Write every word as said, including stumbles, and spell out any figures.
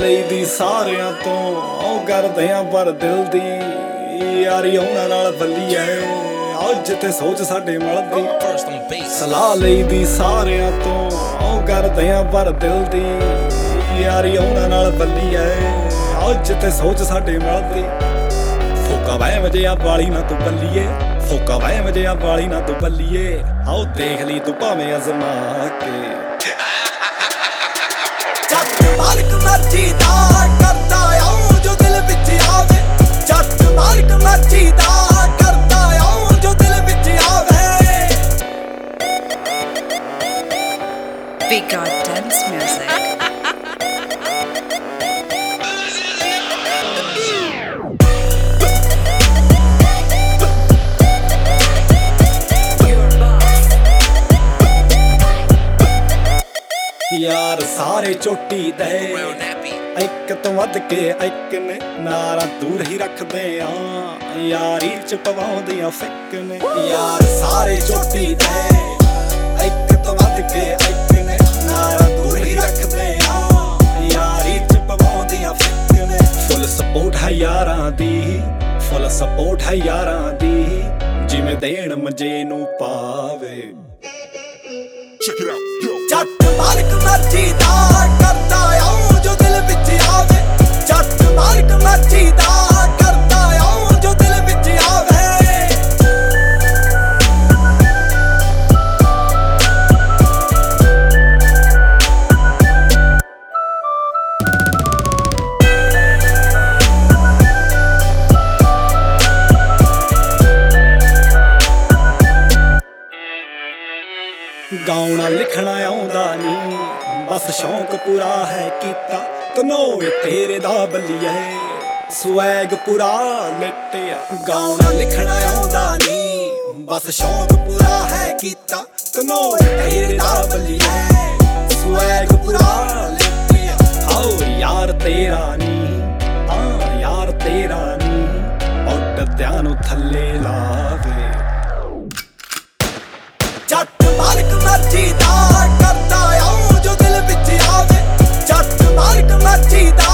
ਲਈਦੀ ਸਾਰਿਆਂ ਤੋਂ ਉਹ ਕਰਦੇ ਆ ਪਰ ਦਿਲ ਦੀ ਯਾਰੀ ਉਹਨਾਂ ਨਾਲ ਬੱਲੀ ਐ ਅੱਜ ਤੇ ਸੋਚ ਸਾਡੇ ਮਲਦੀ ਸਲਾਹ ਲਈਦੀ ਸਾਰਿਆਂ ਤੋਂ ਉਹ ਕਰਦੇ ਆ ਪਰ ਦਿਲ ਦੀ ਯਾਰੀ ਉਹਨਾਂ ਨਾਲ ਬੱਲੀ ਐ ਅੱਜ ਤੇ ਸੋਚ ਸਾਡੇ ਮਲਦੀ ਫੋਕਾ ਵੈ ਵਜੇ ਆ ਵਾਲੀ ਨਾ ਤੂੰ ਬੱਲੀਏ ਫੋਕਾ ਵੈ ਵਜੇ ਆ ਵਾਲੀ ਨਾ ਤੂੰ ਬੱਲੀਏ ਆਓ ਦੇਖ ਲਈ ਤੂੰ ਭਾਵੇਂ ਅਜ਼ਮਾ ਕੇ ਮਾਲਕ ਮਰਜ਼ੀ ਦਾ ਕਰਦਾ ਆਉਂ ਜੋ ਦਿਲ ਵਿੱਚ ਆਵੇ ਜੱਟ ਮਾਲਕ ਮਰਜ਼ੀ ਦਾ ਕਰਦਾ ਆਉਂ ਜੋ ਦਿਲ ਵਿੱਚ ਆਵੇ We got dance music. ਯਾਰ ਸਾਰੇ ਚੋਟੀ ਦੇ ਇੱਕ ਤੋਂ ਵੱਧ ਕੇ ਇੱਕ ਨੇ ਨਾਰਾ ਦੂਰ ਹੀ ਰੱਖਦੇ ਆ ਯਾਰੀ ਚ ਪਵਾਉਂਦੀਆਂ ਫਿੱਕ ਨੇ ਯਾਰ ਸਾਰੇ ਚੋਟੀ ਦੇ ਇੱਕ ਤੋਂ ਵੱਧ ਕੇ ਇੱਕ ਨੇ ਨਾਰਾ ਦੂਰ ਹੀ ਰੱਖਦੇ ਆ ਯਾਰੀ ਚ ਪਵਾਉਂਦੀਆਂ ਫਿੱਕ ਨੇ ਫੁੱਲ ਸਪੋਰਟ ਹੈ ਯਾਰਾਂ ਦੀ ਫੁੱਲ ਸਪੋਰਟ ਹੈ ਯਾਰਾਂ ਦੀ ਜਿਵੇਂ ਦੇਣ ਮੰਜੇ ਨੂੰ ਪਾਵੇ ਜੱਟ ਮਾਲਕ ਮਰਜ਼ੀ ਦਾ ਕਰਦਾ ਆਉਂ ਜੋ ਦਿਲ ਵਿੱਚ ਆਵੇ ਜੱਟ ਮਾਲਕ ਮਰਜ਼ੀ ਦਾ ਕਰਦਾ ਆਉਂ ਜੋ ਦਿਲ ਵਿੱਚ ਆਵੇ ਗਾਉਣਾ ਲਿਖਣਾ ਆਉਂਦਾ ਨੀ ਬਸ ਸ਼ੌਂਕ ਪੂਰਾ ਹੈ ਕੀਤਾ ਤਨੋਏ ਤੇਰੇ ਦਾ ਬੱਲੀਏ ਸਵੈਗ ਪੂਰਾ ਲਿਟਿਆ ਗਾਉਣਾ ਲਿਖਣਾ ਆਉਂਦਾ ਨੀ ਬਸ ਸ਼ੌਂਕ ਪੂਰਾ ਹੈ ਕੀਤਾ ਤਨੋਏ ਤੇਰੇ ਦਾ ਬੱਲੀਏ ਸਵੈਗ ਪੂਰਾ ਲਿਟਿਆ ਆਓ ਯਾਰ ਤੇਰਾ ਨੀ ਹਾਂ ਯਾਰ ਤੇਰਾ ਨੀ ਉੱਡਦਿਆਂ ਨੂੰ ਥੱਲੇ ਲਾਵੇ ਜੱਟ ਮਾਲਕ ਮਰਜ਼ੀ ਦਾ ਕਰਦਾ ਆਉਂ ਜੋ ਦਿਲ ਵਿੱਚ ਆਵੇ ਜੱਟ ਮਾਲਕ ਮਰਜ਼ੀ ਦਾ